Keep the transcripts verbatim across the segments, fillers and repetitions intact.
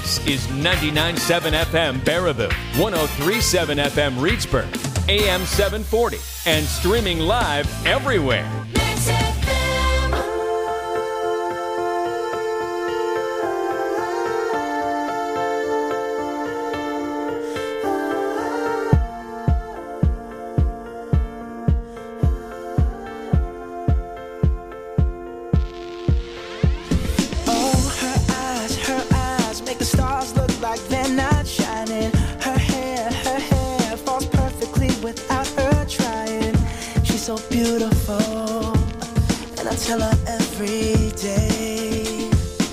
This is ninety-nine point seven F M Baraboo, one oh three point seven F M Reedsburg, A M seven forty, and streaming live everywhere. Tell her every day.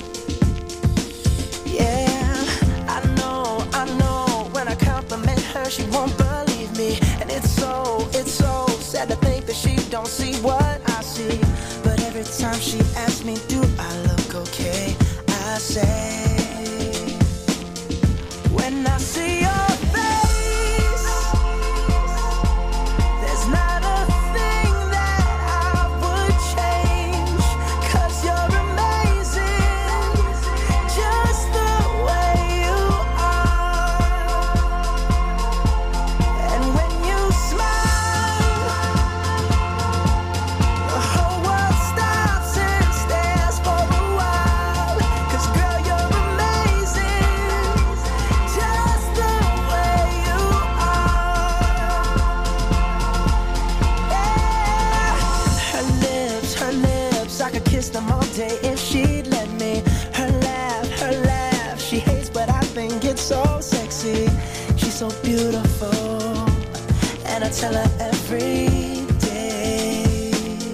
Yeah, I know, I know. When I compliment her, she won't believe me. And it's so, it's so sad to think that she don't see what I see. But every time she asks me, do I look okay? I say, when I see your them all day if she'd let me. Her laugh, her laugh, she hates but I think it's so sexy. She's so beautiful, and I tell her every day.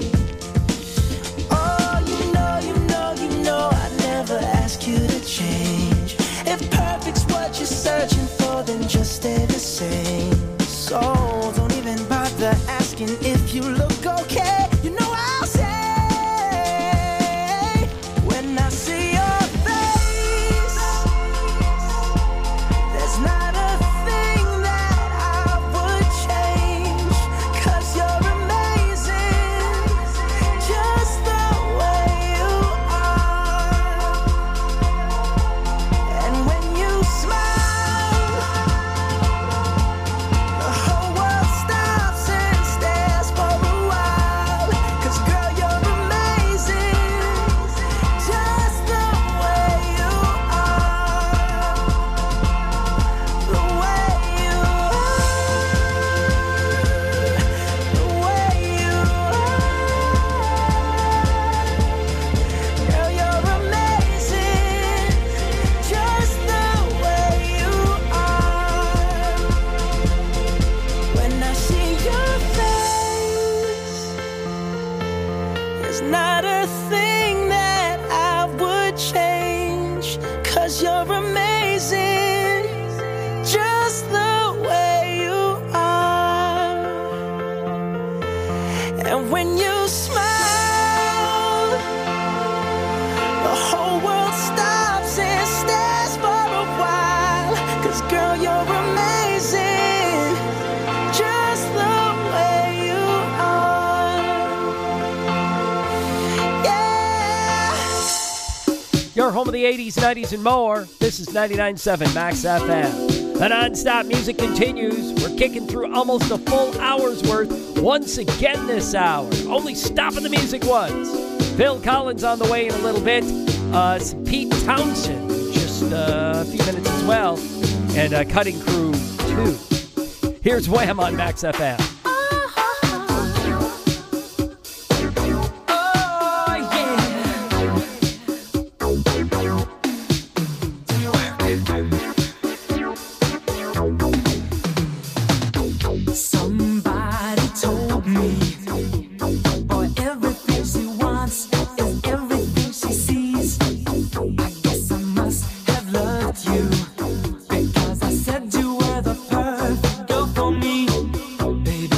Oh, you know, you know, you know I never ask you to change. If perfect's what you're searching for, then just stay the same. So don't even bother asking if you look okay. You know I'll say, Your home of the eighties, nineties, and more. This is ninety-nine point seven Max F M. The non-stop music continues. We're kicking through almost a full hour's worth once again this hour. Only stopping the music once. Phil Collins on the way in a little bit. Uh, Pete Townsend, just uh, a few minutes as well. And uh, Cutting Crew two. Here's Wham on Max F M. Because I said you were the perfect girl for me.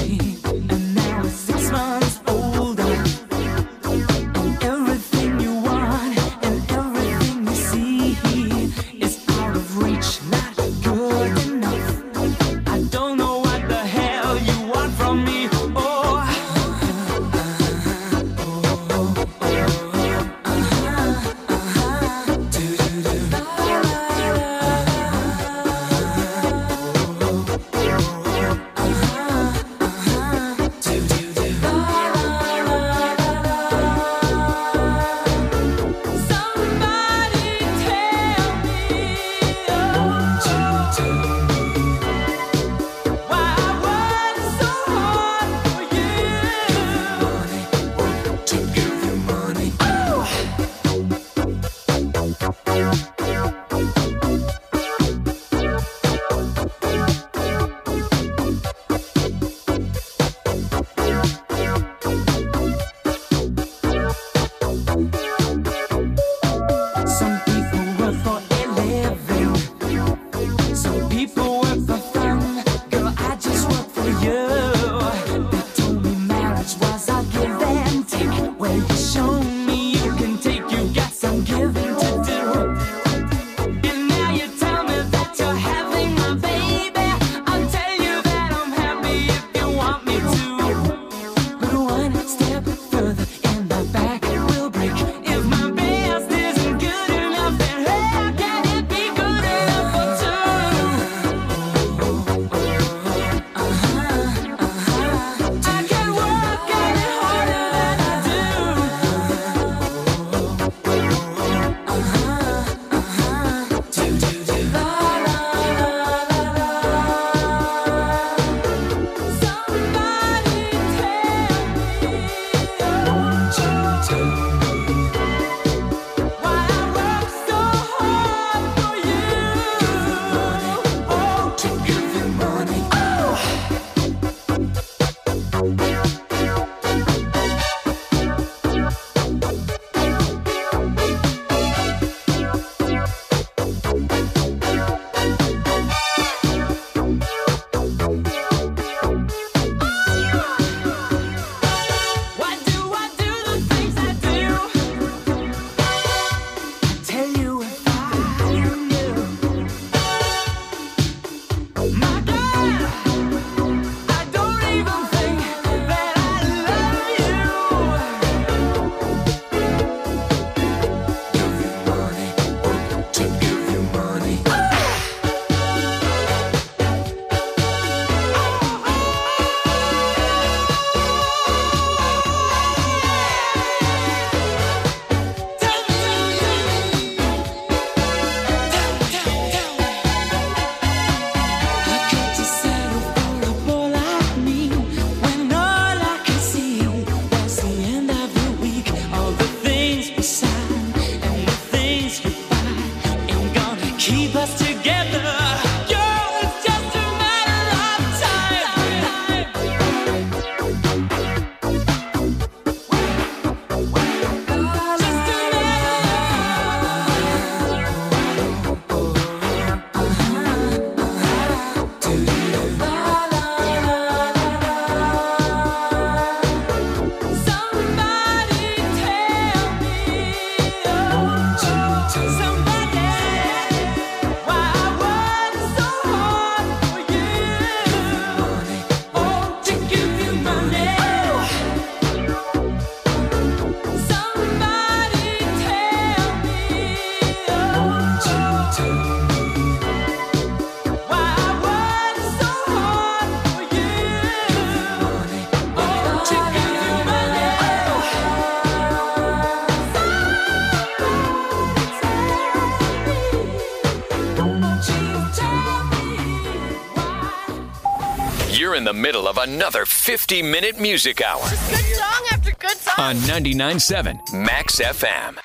You're in the middle of another fifty-minute music hour. Good song after good song. On ninety-nine point seven Max F M.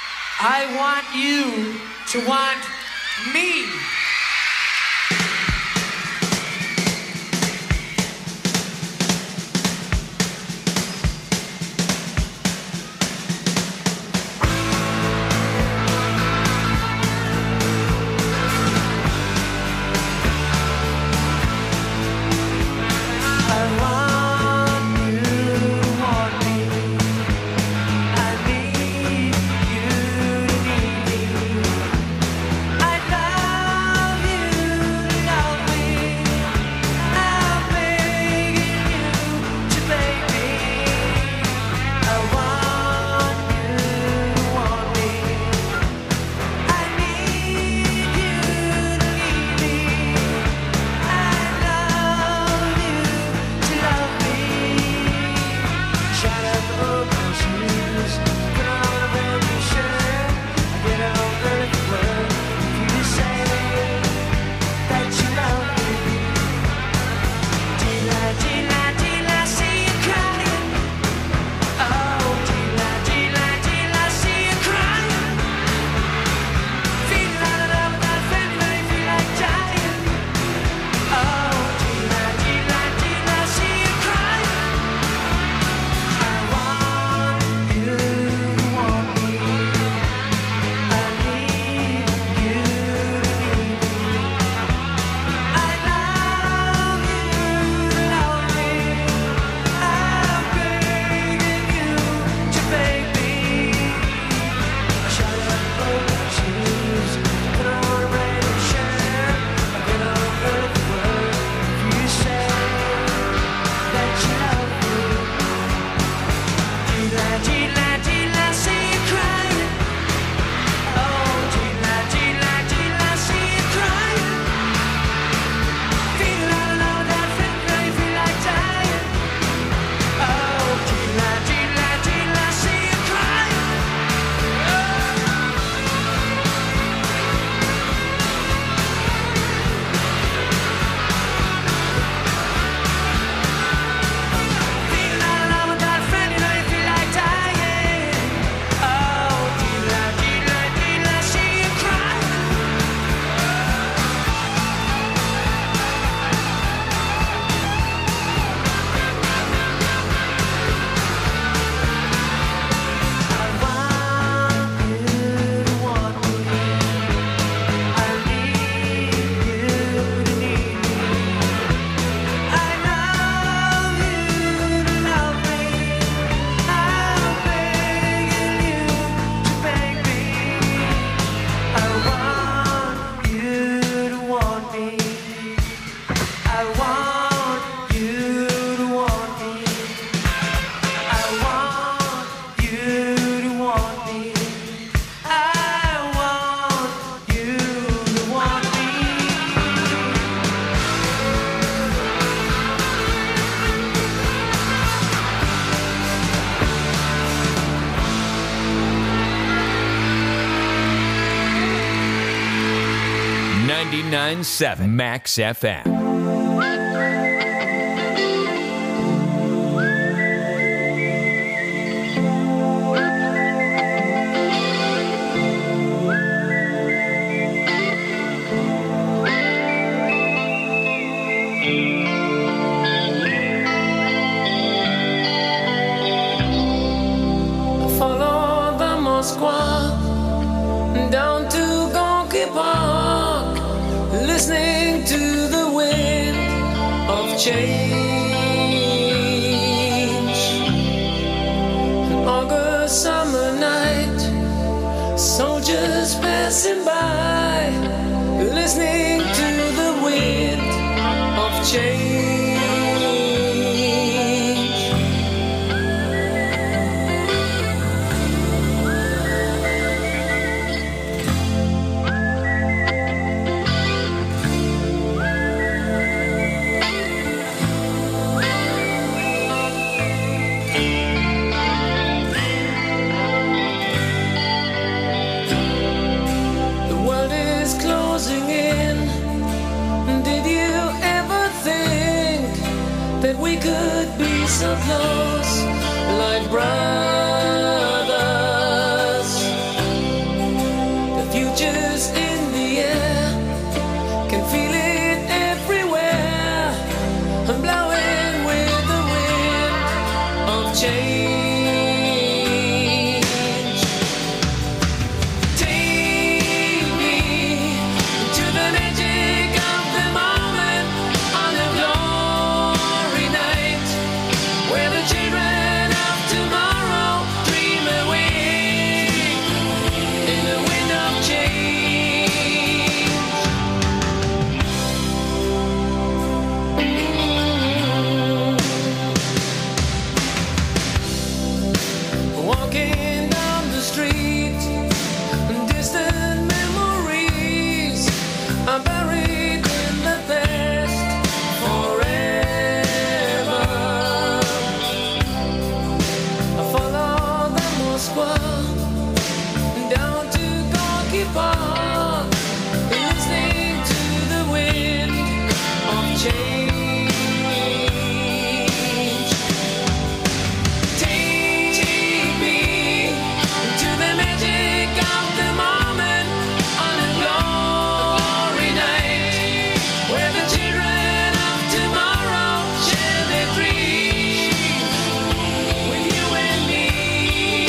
I want you to want me. I ninety-nine point seven Max F M. Down to Gonky Park, listening to the wind of change. An August summer night, soldiers passing by, listening to the wind of change. We could be so close, like brothers. The future's in the air, can feel it everywhere. I'm blowing with the wind of change. Take me to the magic of the moment on a glory night, where the children of tomorrow dream away in the wind of change. Walking down the street, distant memories are buried in the past forever. I follow the Moskva down to Gorky Park, listening to the wind of change. Take me to the magic of the moment on a glory night, where the children of tomorrow share their dreams with you and me.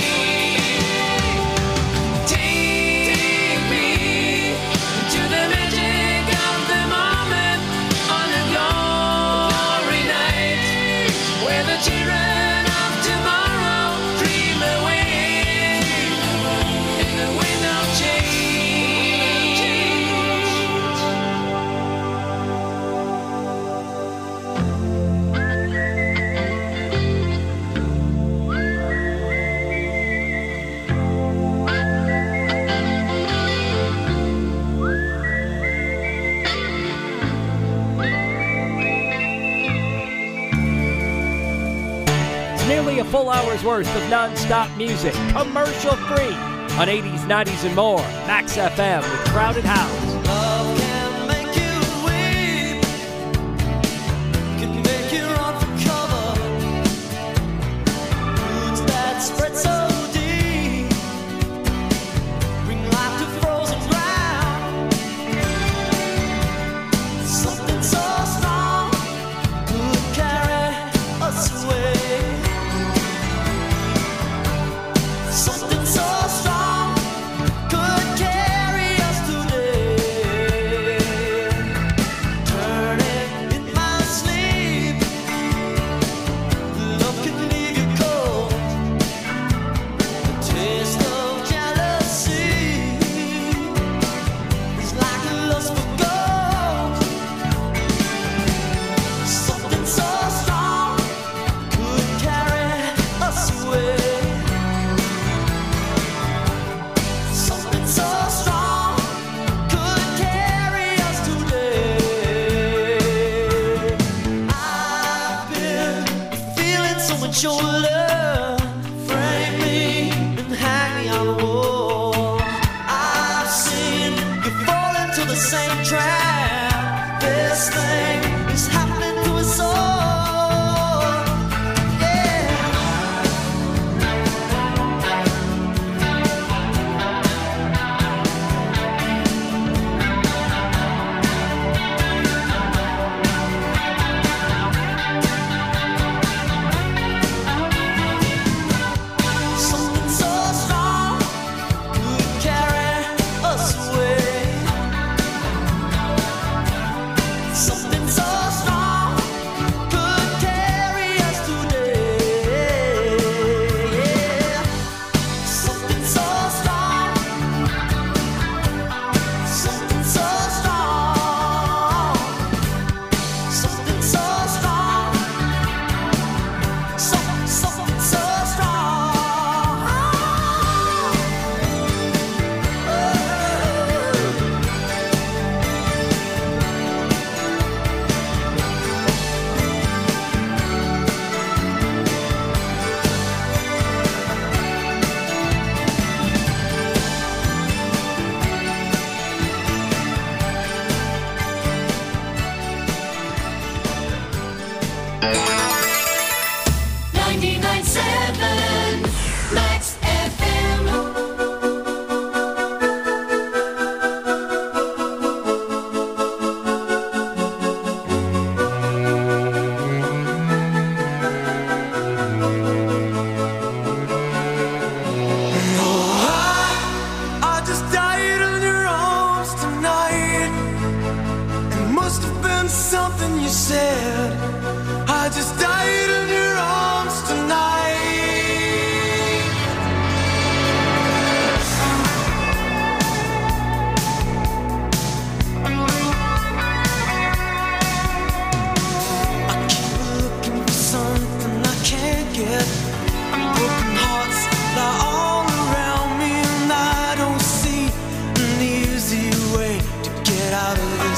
Take me to the magic of the moment on a glory night, where the children of tomorrow dream away in the wind of change. It's nearly a full hour's worth of non-stop music, commercial free, on eighties, nineties, and more. Max F M with Crowded House. Love can make you weep, can make you run for cover. Roots that spread so deep, bring life to frozen ground. Something so strong could carry us away. Something so strong could carry us today. Turning in my sleep, love can leave you cold. The taste of jealousy is like a lust for gold. Something so strong could carry us away. Something so strong could carry us today. I've been feeling so much your love, frame me and hang me on the wall. I've seen you fall into the same trap. best thing is happening to us all. Yeah. Something so strong could carry us away. Something so strong could carry us today. Yeah. Something so strong, something so strong, something so strong, so, something so strong. ninety-nine point seven Max F M. I just died in your arms tonight. It must have been something you said. I just died in your arms tonight. I keep looking for something I can't get. Broken hearts lie all around me, and I don't see an easy way to get out of this.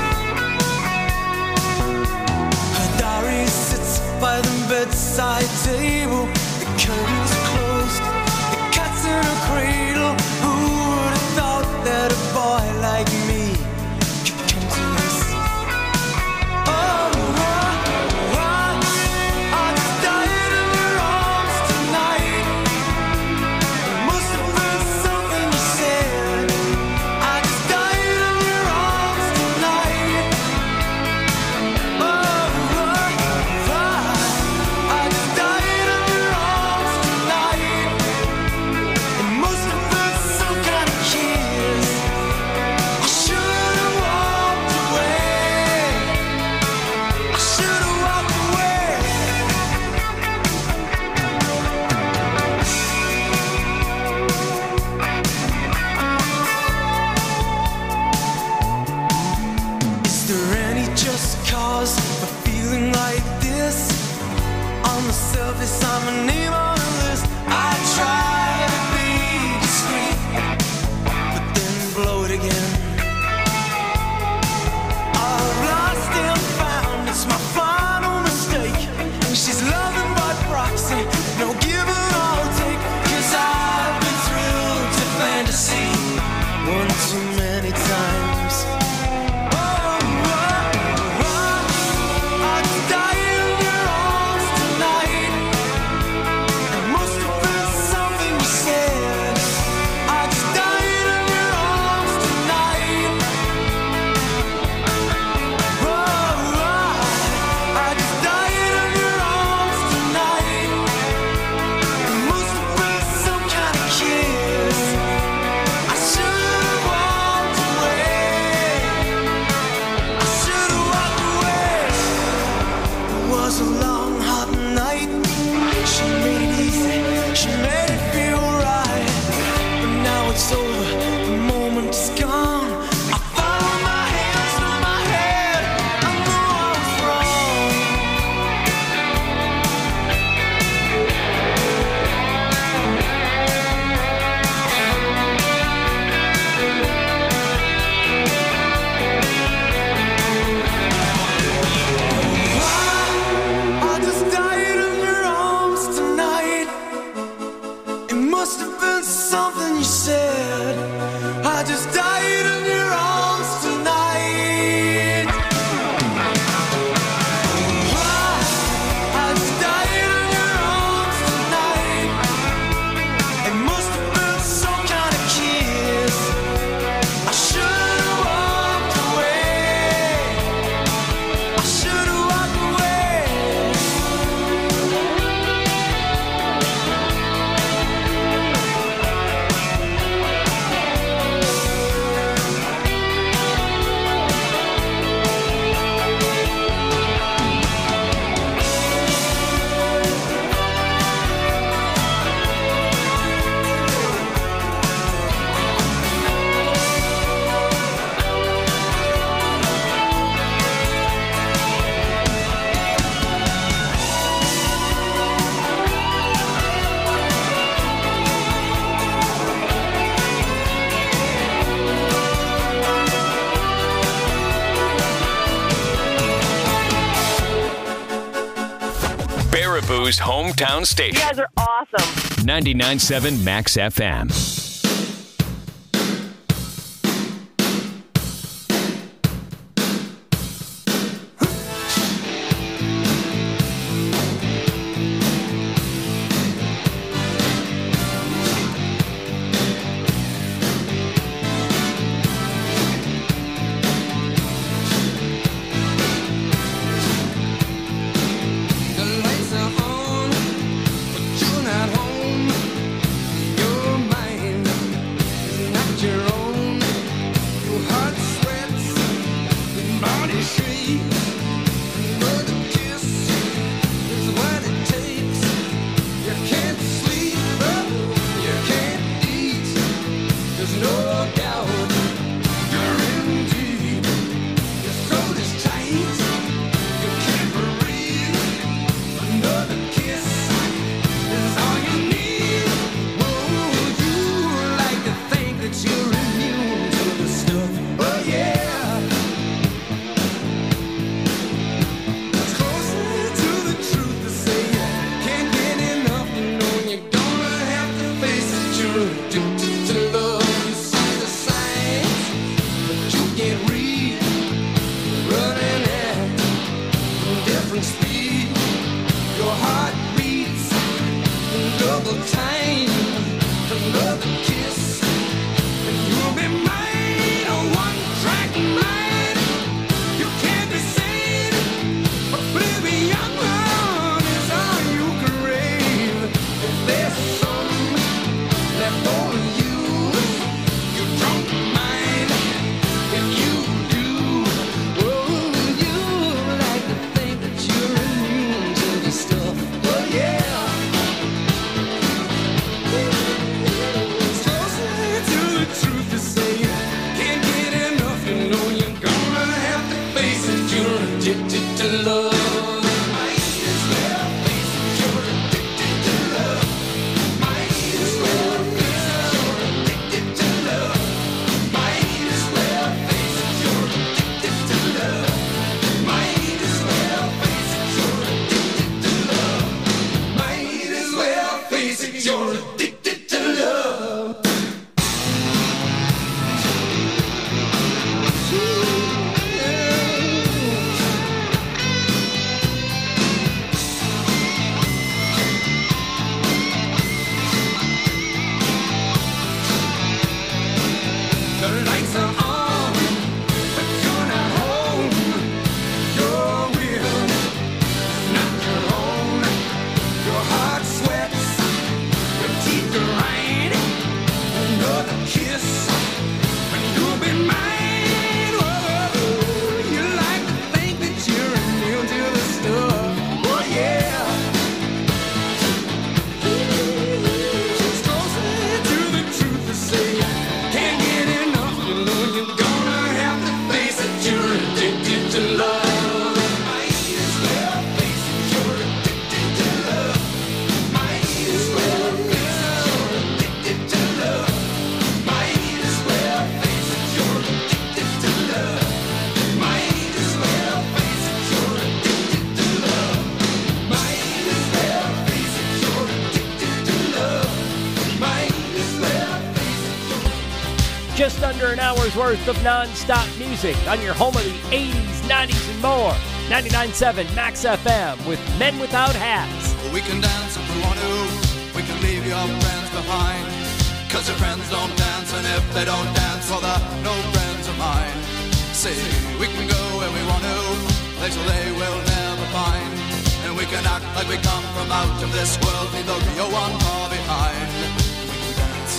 Her diary sits by the bedside table. The curtains closed, the cat's in a cradle. Who would have thought that a boy like me could come to this? Oh, I, I just died in your arms tonight. It must have been something you said. I just died in your arms tonight. Oh, I, I just died in your arms tonight. It must have been some kind of kiss. I should have walked away. I should have walked away. Is there any just cause for feeling like this? On the surface, I'm a name on a list. I try to be discreet, but then blow it again. I've lost and found, it's my final mistake. She's loving by proxy, no give and I'll take. Cause I've been thrilled to fantasy one too many times. Oh, oh, oh, I just died in your arms tonight. It must have been something you said. I just died in your arms tonight. Oh, oh, I just died in your arms tonight. It must have been some kind of kiss. I should have walked away. I should have walked away. It was a long, hot night. She made it easy. She made it feel right. But now it's over. The moment is gone. I found my hands through my head. I know I was wrong. I just died in your arms tonight. Baraboo's hometown station. You guys are awesome. ninety-nine point seven Max F M. Just under an hour's worth of non-stop music on your home of the eighties, nineties, and more. ninety-nine point seven Max F M with Men Without Hats. We can dance if we want to. We can leave your friends behind. Cause your friends don't dance, and if they don't dance, well, they're no friends of mine. See, we can go where we want to, places they will never find. And we can act like we come from out of this world, leave the real one far behind. We can dance.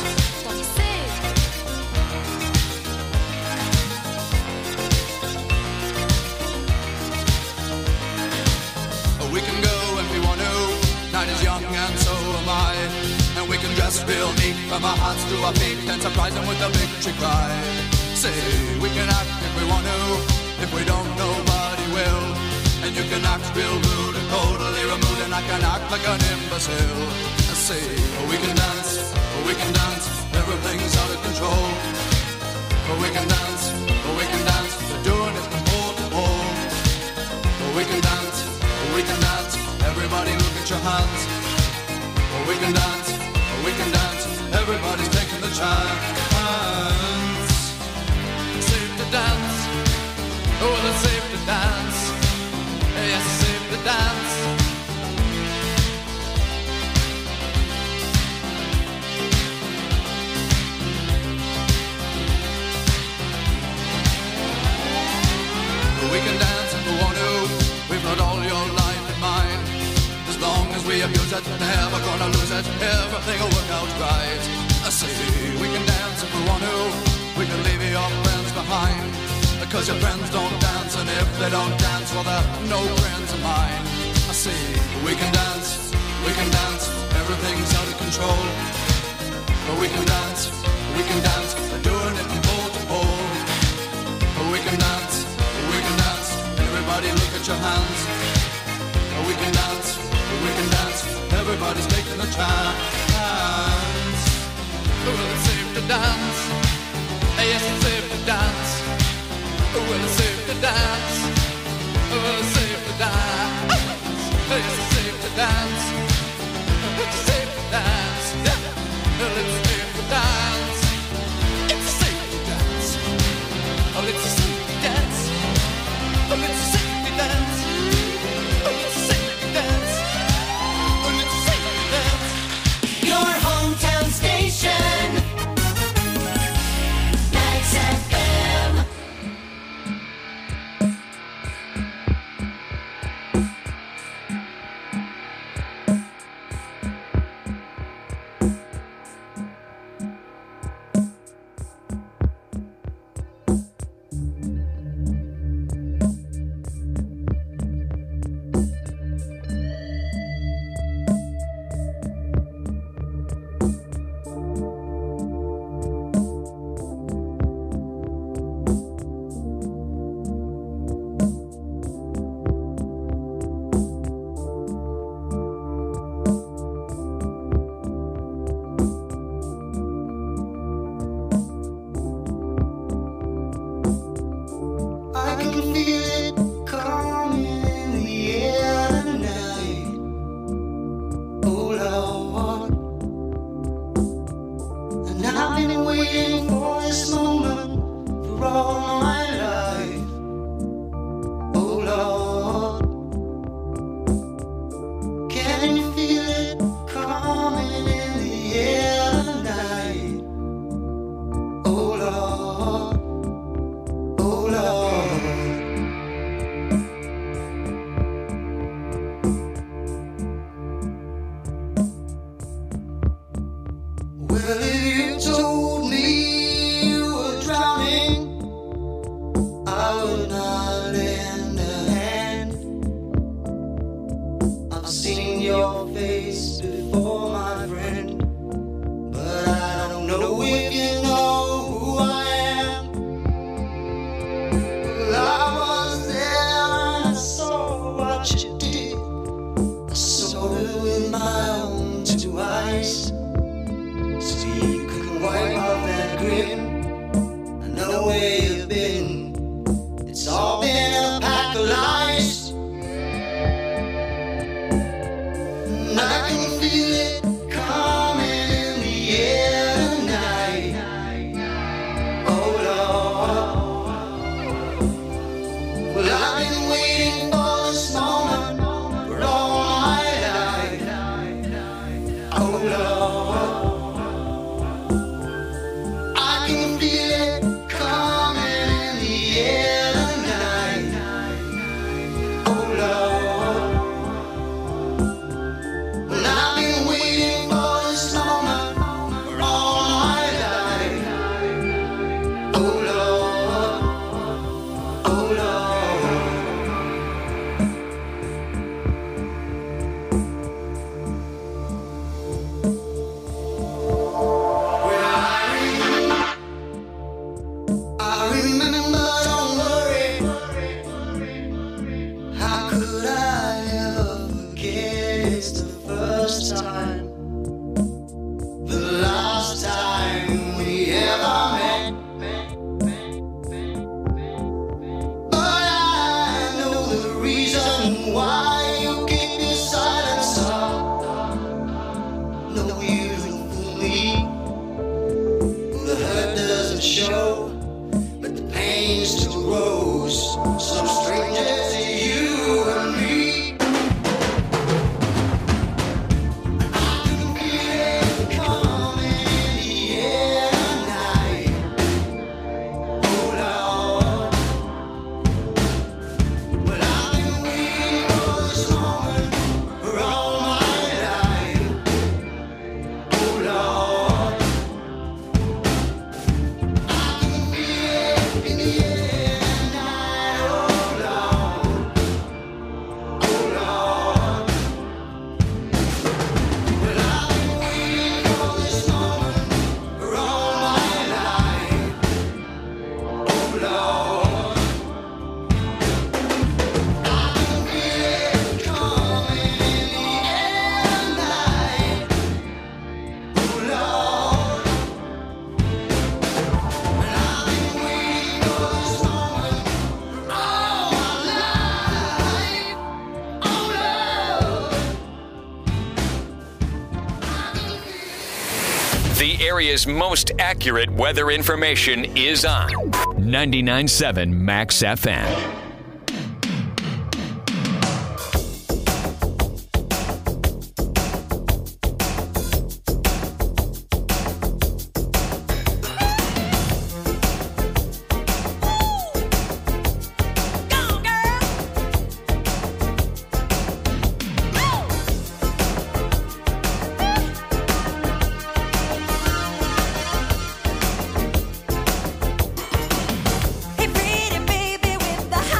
We can go when we want to. Night is young and so am I. And we can dress real neat from our hearts to our feet and surprise them with a victory cry. Say, we can act if we want to. If we don't, nobody will. And you can act real rude and totally removed, and I can act like an imbecile. I say, we can dance, we can dance, everything's out of control. We can dance, we can dance, we're doing it from pole to pole. We can dance, we can dance, everybody move at your hands. Oh, we can dance, oh, we can dance. Everybody's taking the chance. Safe to dance. Oh, it's safe to dance. Yes, it's safe to dance. We can dance if we want to. We've got all your life in mind. As long as we abuse it, never gonna lose it. Everything will work out right. I say we can dance if we want to. We can leave your friends behind. Because your friends don't dance, and if they don't dance, well, they're no friends of mine. I say we can dance, we can dance. Everything's out of control. But we can dance, we can dance. We're doing it from pole to pole. But we can dance. We can dance, everybody look at your hands. We can dance, we can dance, everybody's taking a chance. Well, it's safe to dance, yes, it's safe to dance. Well, it's safe to dance, well, it's safe to dance. Yes, it's safe to dance, it's safe to dance. Well, it's safe to dance, it's safe to dance. Oh, it's safe to dance. Oh, it's a safety dance. Oh, it's a safety dance. Oh, it's a safety dance. Your hometown station, Max F M. I can feel The area's most accurate weather information is on ninety-nine point seven Max F M. Hey, pretty baby with the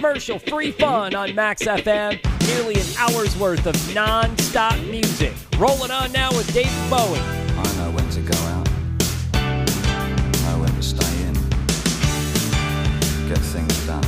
commercial-free fun on Max F M. Nearly an hour's worth of non-stop music. Rolling on now with David Bowie. I know when to go out. Know when to stay in. Get things done.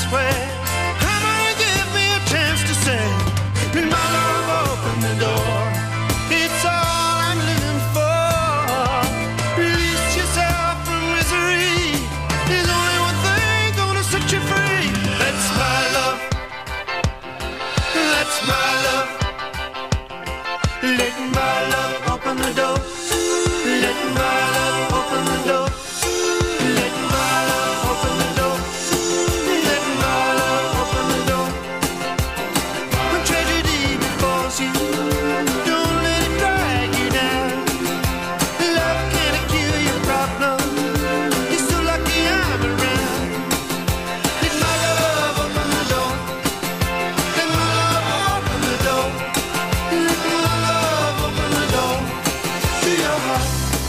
swear. Come on and give me a chance to say, let my love open the door. It's all I'm living for. Release yourself from misery. There's only one thing gonna set you free. That's my love. That's my love. Let my love open the door. Let my love open the door. Let my love open the door. Let my love open the door. When tragedy befalls you, don't let it drag you down. Love can't cure your problem. You're so lucky I'm around. Let my love open the door. Let my love open the door. Let my love open the door to your heart.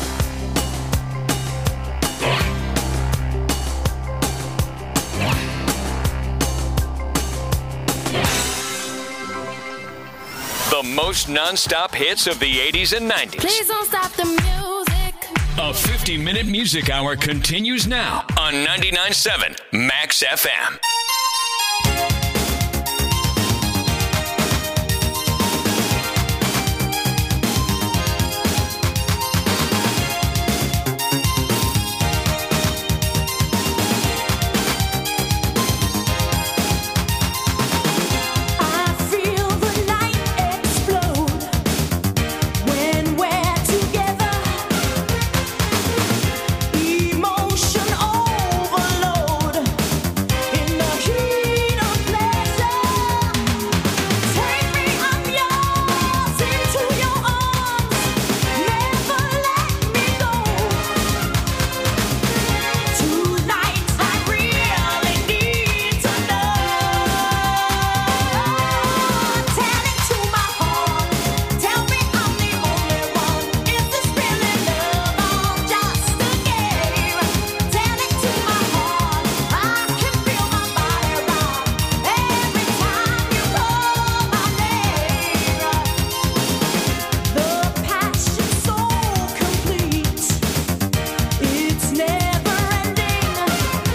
The most non-stop hits of the eighties and nineties. Please don't stop the music. A fifty-minute music hour continues now on ninety-nine point seven Max F M. I feel the night explode when we're together. Emotion overload in the heat of pleasure. Take me, I'm yours, into your arms. Never let me go. Tonight I really need to know. Tell it to my heart. Tell me I'm the only one. Is this really love or just a game? Tell it to my heart. I can feel my body rock every time you call my name. The passion so complete, it's never ending.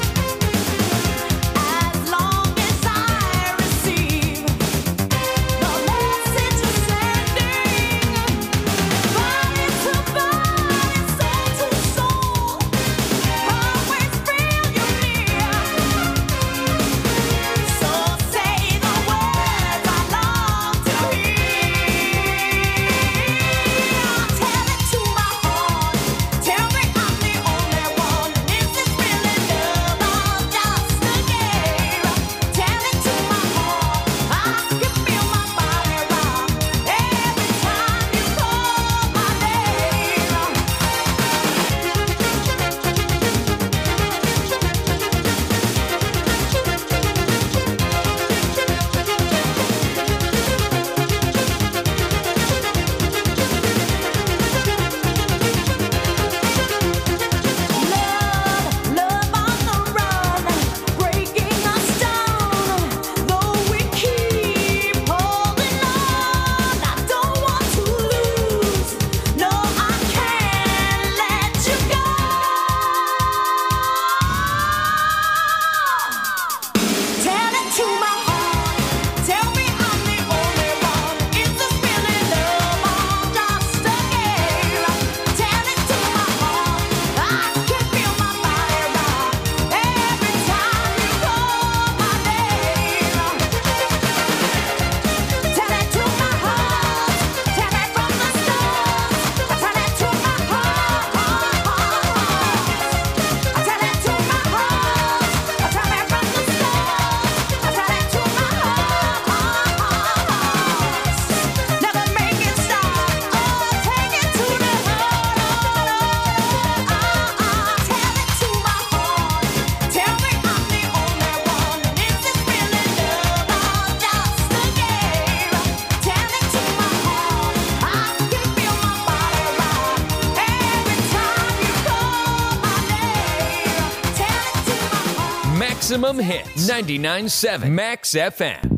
As long as I receive the message you're sending, body to body, soul to soul, always feel you near. So say the words I long to hear. Tell it to my heart. Tell me I'm the only one. Is this really love or just a game? Tell it to my heart. I can feel my body rock every time you call my Love, love on the run, breaking us down. Though we keep holding on, I don't want to lose. No, I can't let you go. Tell it to my heart. Tell me I'm the only one. Is this really love or just a game? Tell it to my heart. I can feel my body rock every time you call my name. Tell it to my heart. Tell it from the stars. Tell it to my heart. Tell it to my heart. Tell it from the stars. Tell it to my heart. Never make it stop. Oh, take it to the heart. Tell it to my heart. Tell me I'm the only one. Is this really love or just a game? Tell it to my heart. I can feel my body rock every time you call my name. Tell it to my heart. Maximum hits. ninety-nine point seven Max F M.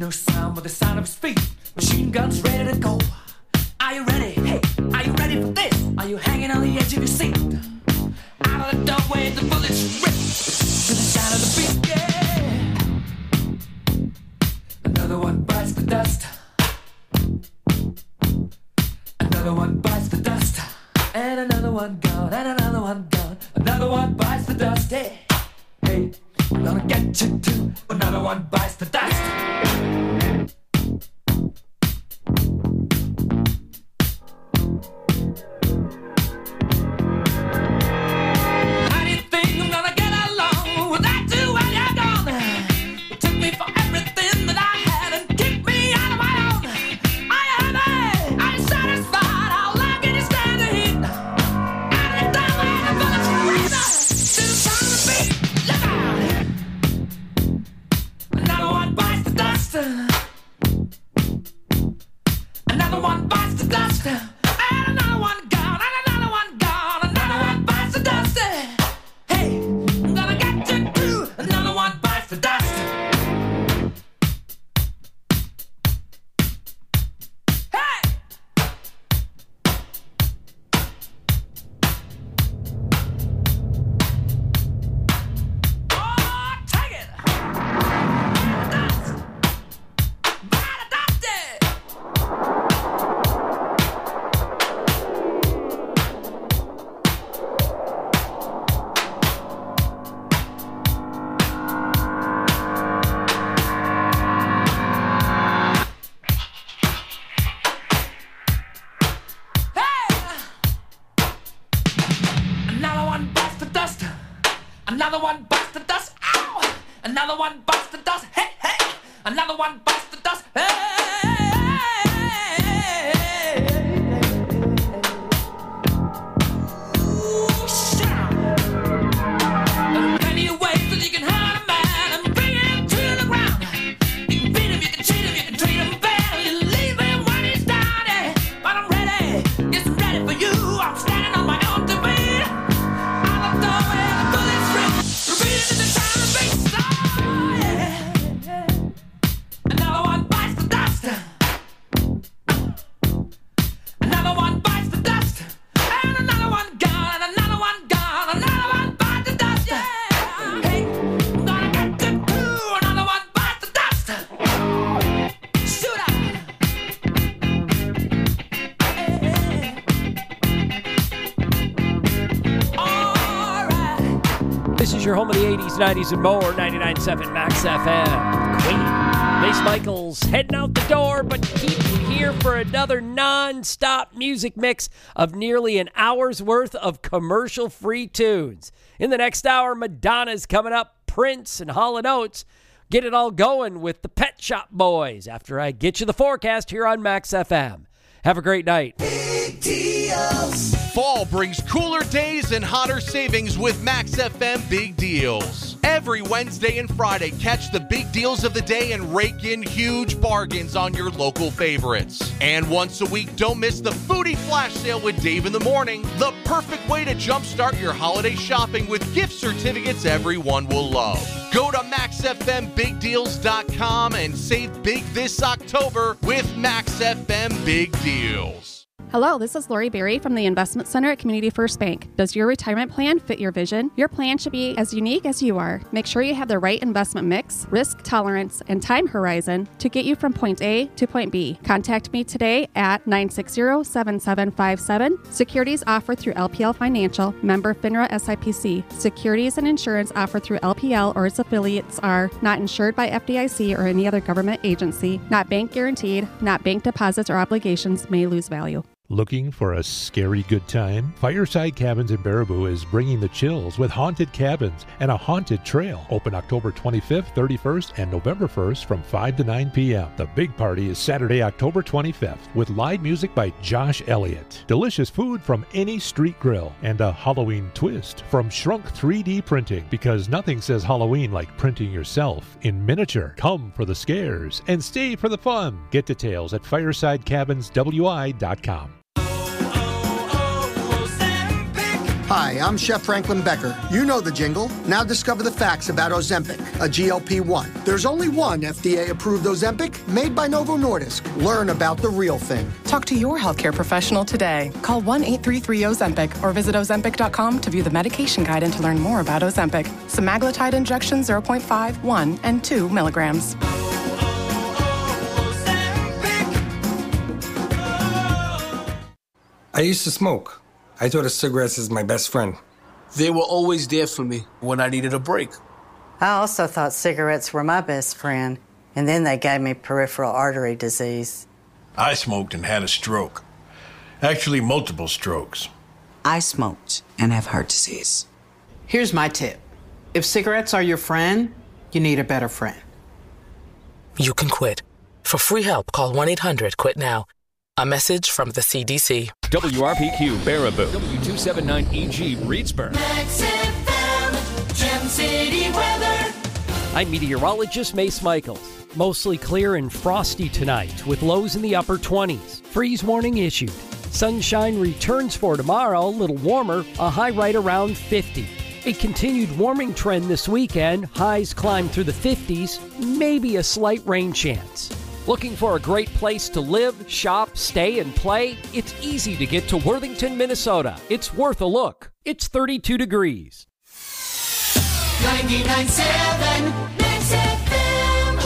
no sound but the sound of his feet. Machine guns ready to go. Are you ready? Hey, are you ready for this? Are you hanging on the edge of your seat? Out of the doorway, the bullets rip to the sound of the beat. Yeah. Another one bites the dust. Another one bites the dust. And another one gone. And another one gone. Another one bites the dust. Hey, hey, I'm gonna get you too. Another one bites the dust. Another one bites the dust. And another one gone. And another one gone. Another one bites the dust. Hey, I'm gonna get you too. Another one bites the dust. Hey! Oh, take it! Dust! By the dusty! Another one bites the dust. Another one bites the dust. Ow! Another one bites the dust. Hey, hey! Another one bites the dust. Hey! Ooh, shout! There are plenty of ways that you can hurt a man and bring him to the ground. You can beat him, you can cheat him, you can treat him bad, or you leave him when he's down. Yeah. But I'm ready, yes, I'm ready for you. I'm standing on my own to beat. Out of the doorway, the bullets rip, repeating in the sound of beat. Oh, yeah. Another one bites the dust. Another one bites the dust. And another one gone. And another one gone. Another one bites the dust. Yeah. Hey, I'm gonna get you too. Another one bites the dust. Shoot out. All right. This is your home of the eighties, nineties, and more. ninety-nine point seven Max F M. Queen. Mace Michaels heading out the door, but keep you here for another non-stop music mix of nearly an hour's worth of commercial-free tunes. In the next hour, Madonna's coming up, Prince and Hall and Oates. Get it all going with the Pet Shop Boys after I get you the forecast here on Max F M. Have a great night. Big deals. Fall brings cooler days and hotter savings with Max F M Big Deals. Every Wednesday and Friday, catch the big deals of the day and rake in huge bargains on your local favorites. And once a week, don't miss the Foodie Flash Sale with Dave in the Morning, the perfect way to jumpstart your holiday shopping with gift certificates everyone will love. Go to max f m big deals dot com and save big this October with Max F M Big Deals. Hello, this is Lori Berry from the Investment Center at Community First Bank. Does your retirement plan fit your vision? Your plan should be as unique as you are. Make sure you have the right investment mix, risk tolerance, and time horizon to get you from point A to point B. Contact me today at nine six zero, seven seven five seven. Securities offered through L P L Financial, member FINRA S I P C. Securities and insurance offered through L P L or its affiliates are not insured by F D I C or any other government agency, not bank guaranteed, not bank deposits or obligations may lose value. Looking for a scary good time? Fireside Cabins in Baraboo is bringing the chills with haunted cabins and a haunted trail. Open October twenty-fifth, thirty-first, and November first from five to nine p.m. The big party is Saturday, October twenty-fifth with live music by Josh Elliott, delicious food from any street grill, and a Halloween twist from Shrunk three D Printing, because nothing says Halloween like printing yourself in miniature. Come for the scares and stay for the fun. Get details at fireside cabins w i dot com. Hi, I'm Chef Franklin Becker. You know the jingle. Now discover the facts about Ozempic, a G L P one. There's only one F D A-approved Ozempic made by Novo Nordisk. Learn about the real thing. Talk to your healthcare professional today. Call one eight three three Ozempic or visit Ozempic dot com to view the medication guide and to learn more about Ozempic. Semaglutide injection zero point five, one, and two milligrams. I used to smoke. I thought of cigarettes as my best friend. They were always there for me when I needed a break. I also thought cigarettes were my best friend, and then they gave me peripheral artery disease. I smoked and had a stroke. Actually, multiple strokes. I smoked and have heart disease. Here's my tip. If cigarettes are your friend, you need a better friend. You can quit. For free help, call one eight hundred quit now. A message from the C D C. W R P Q Baraboo. W two seventy-nine E G Reedsburg. Max F M, Gem City weather. I'm meteorologist Mace Michaels. Mostly clear and frosty tonight with lows in the upper twenties. Freeze warning issued. Sunshine returns for tomorrow, a little warmer, a high right around fifty. A continued warming trend this weekend, highs climb through the fifties, maybe a slight rain chance. Looking for a great place to live, shop, stay, and play? It's easy to get to Worthington, Minnesota. It's worth a look. It's thirty-two degrees. ninety-nine point seven Max F M.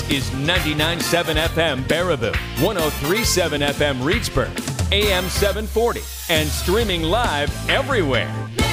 is ninety-nine point seven F M Baraboo, one oh three point seven F M Reedsburg, A M seven forty, and streaming live everywhere.